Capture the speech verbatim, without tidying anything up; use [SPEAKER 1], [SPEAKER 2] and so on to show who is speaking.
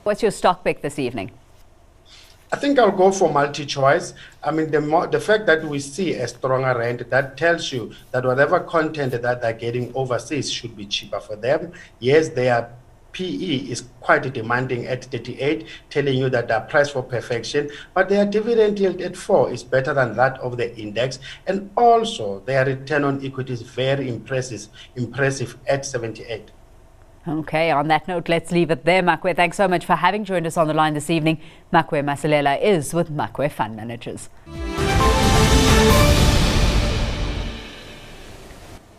[SPEAKER 1] What's your stock pick this evening?
[SPEAKER 2] I think I'll go for multi-choice. I mean, the more, the fact that we see a stronger rand, that tells you that whatever content that they're getting overseas should be cheaper for them. Yes, their P E is quite demanding at thirty-eight, telling you that they're priced for perfection, but their dividend yield at four is better than that of the index. And also, their return on equity is very impressive, impressive at seventy-eight.
[SPEAKER 1] Okay, on that note, let's leave it there. Makwe, thanks so much for having joined us on the line this evening. Makwe Masilela is with Makwe Fund Managers.